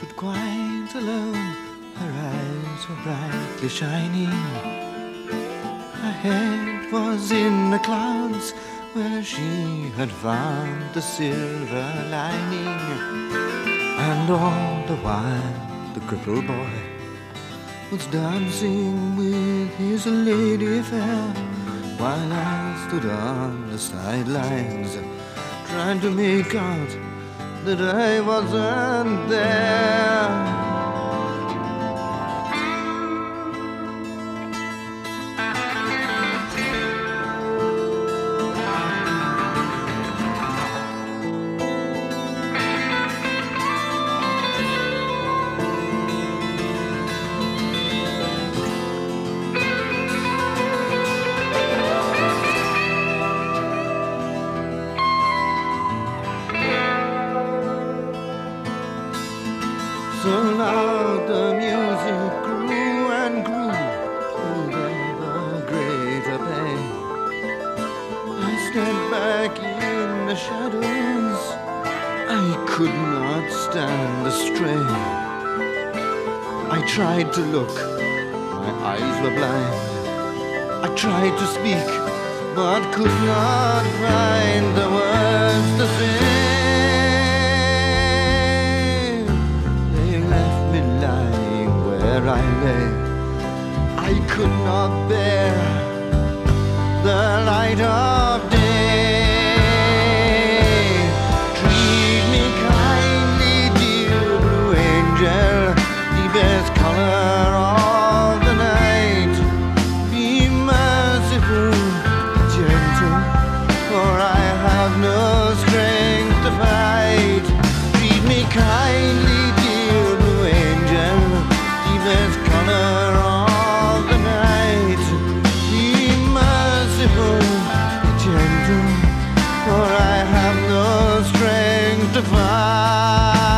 stood quite alone. Her eyes were brightly shining. Her head was in the clouds where she had found the silver lining. And all the while the crippled boy was dancing with his lady fair, while I stood on the sidelines trying to make out that I wasn't there. So loud the music grew and grew with ever greater pain. I stepped back in the shadows. I could not stand the strain. I tried to look, my eyes were blind. I tried to speak, but could not find the words to say. I lay, I could not bear the light of day. Treat me kindly, dear blue angel, the best color of the night. Be merciful, gentle, for I have no strength to fight. Treat me kindly, dear blue angel, best color of the night. Be merciful, gentle, for I have no strength to fight.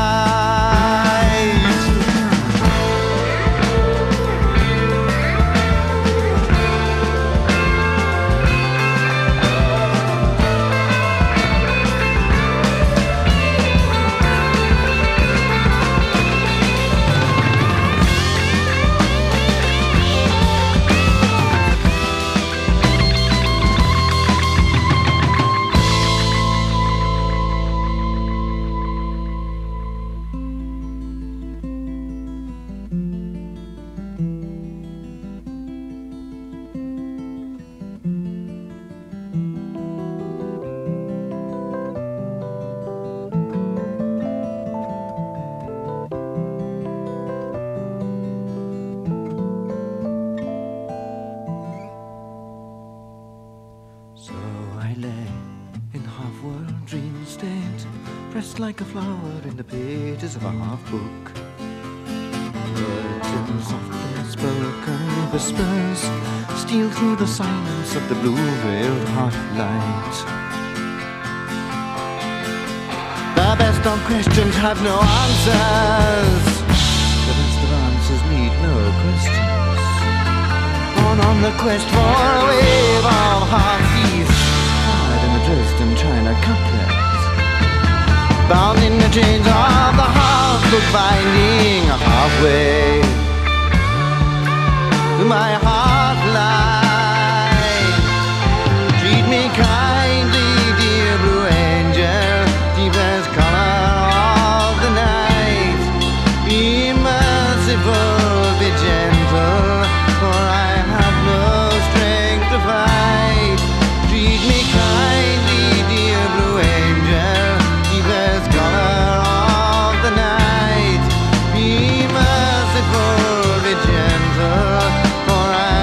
So I lay in half-world dream state, pressed like a flower in the pages of a half-book. Words in softly spoken whispers steal through the silence of the blue-veiled half-light. The best of questions have no answers. The best of answers need no questions. Born on the quest for a wave of half-peace, hard in the Dresden China couplet, bound in the chains of the half-book binding halfway to my heart line. Treat me kindly, dear blue angel, the best color of the night. Be merciful, be gentle, for I have no strength to fight. Treat me kindly, dear blue angel, the best color of the night. Be merciful, be gentle, for I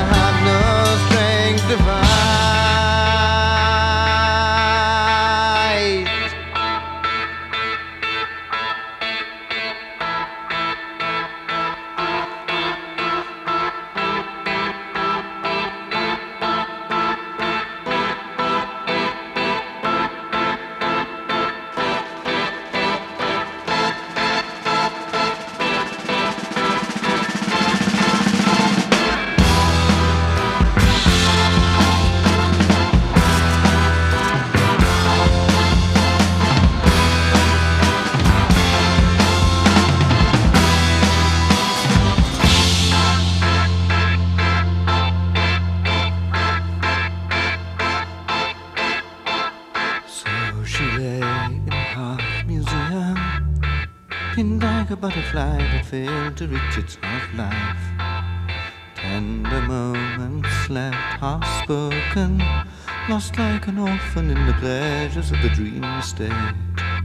like a butterfly that failed to reach its half-life. Tender moments left half-spoken, lost like an orphan in the pleasures of the dream state.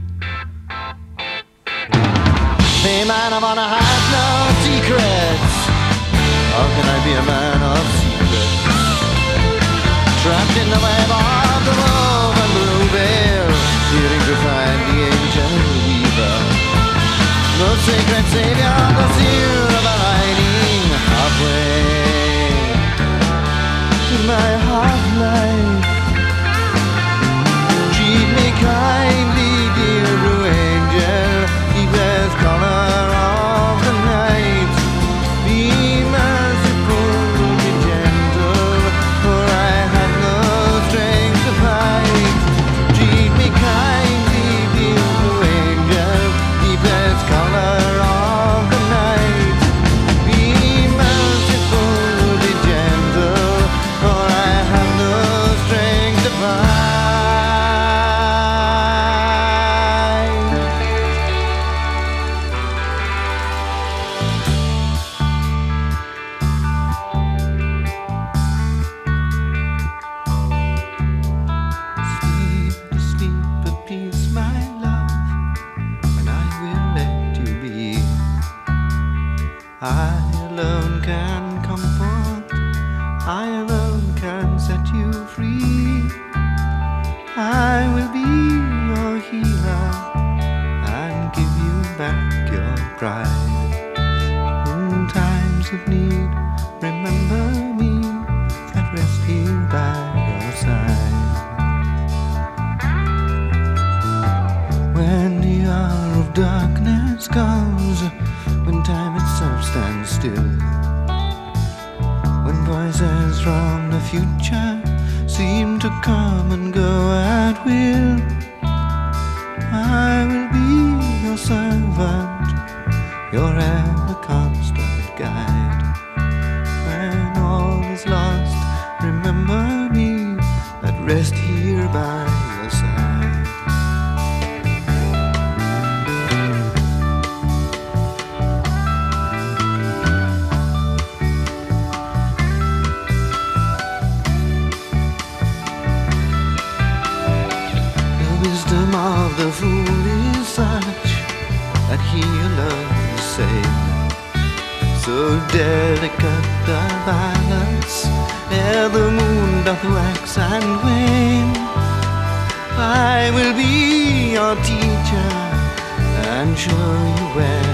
Hey man, I wanna hide no secrets. How can I be a man of secrets? Trapped in the web of the woven blue veil, fearing to find the angel weaver. The sacred savior, the silver lining halfway in my half-life. Treat me kindly, dear blue angel, keep the color of the night. Be merciful, be gentle, for I have no strength to fight. Treat me kindly, dear blue angel, keep the color of the night. Be merciful, be gentle, for I have no strength to fight. Sleep at peace, my love, and I will let you be. I alone can comfort, I alone can set you free. I will be your healer and give you back your pride. In times of need, remember me, at rest here by your side. When the hour of darkness comes, when time itself stands still, when voices from the future seem to come and go at will, I will be your servant, your ever constant guide. When all is lost, remember me, at rest here by your side. The wisdom of the fool is such that he alone is sane. So delicate the balance, ere the moon doth wax and wane. I will be your teacher and show you where